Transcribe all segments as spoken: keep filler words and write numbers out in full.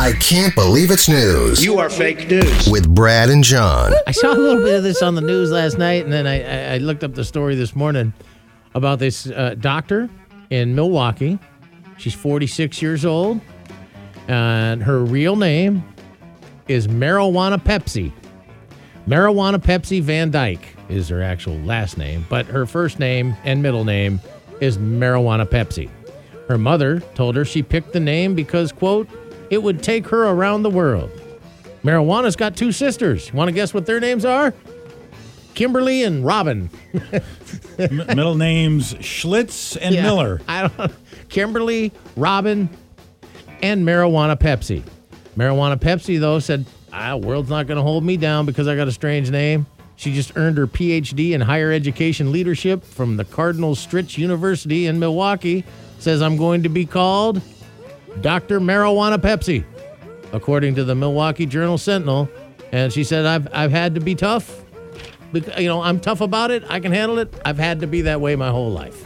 I can't believe it's news. You are fake news. With Brad and John. I saw a little bit of this on the news last night, and then I, I looked up the story this morning about this uh, doctor in Milwaukee. She's forty-six years old, and her real name is Marijuana Pepsi. Marijuana Pepsi Van Dyke is her actual last name, but her first name and middle name is Marijuana Pepsi. Her mother told her she picked the name because, quote, it would take her around the world. Marijuana's got two sisters. Want to guess what their names are? Kimberly and Robin. M- middle names Schlitz and Yeah, Miller. I don't know. Kimberly, Robin, and Marijuana Pepsi. Marijuana Pepsi, though, said, ah, world's not going to hold me down because I got a strange name. She just earned her P H D in higher education leadership from the Cardinal Stritch University in Milwaukee. Says I'm going to be called Doctor Marijuana Pepsi, according to the Milwaukee Journal Sentinel. And she said, I've I've had to be tough. Because, you know, I'm tough about it. I can handle it. I've had to be that way my whole life.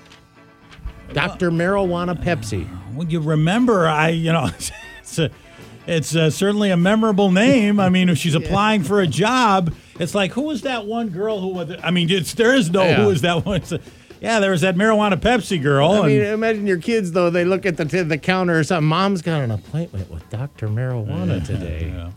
Doctor Marijuana Pepsi. Well, you remember, I, you know, it's a, it's a, certainly a memorable name. I mean, if she's applying for a job, it's like, who was that one girl who was, I mean, it's, there is no Yeah. who is that one. It's a, yeah, there was that Marijuana Pepsi girl. I mean, and, imagine your kids, though. They look at the to the counter or something. Mom's got an appointment with Doctor Marijuana today. yeah.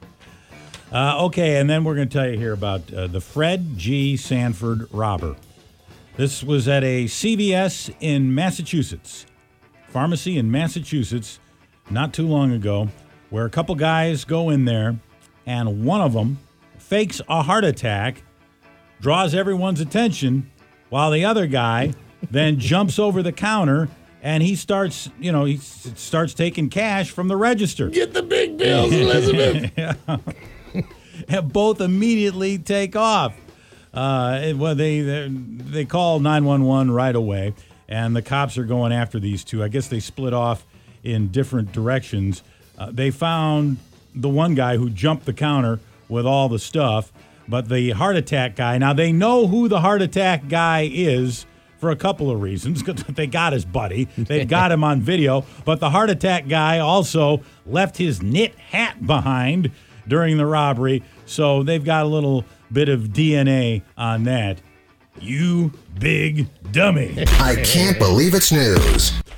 Uh, okay, and then we're going to tell you here about uh, the Fred G. Sanford robber. This was at a C V S in Massachusetts, pharmacy in Massachusetts, not too long ago, where a couple guys go in there, and one of them fakes a heart attack, draws everyone's attention, while the other guy then jumps over the counter and he starts, you know, he s- starts taking cash from the register. Get the big bills, Elizabeth. And both immediately take off. Uh, it- well, they they they call nine one one right away, and the cops are going after these two. I guess they split off in different directions. Uh, they found the one guy who jumped the counter with all the stuff, but the heart attack guy, now they know who the heart attack guy is for a couple of reasons. They got his buddy. They've got him on video, but the heart attack guy also left his knit hat behind during the robbery, so they've got a little bit of D N A on that. You big dummy. I can't believe it's news.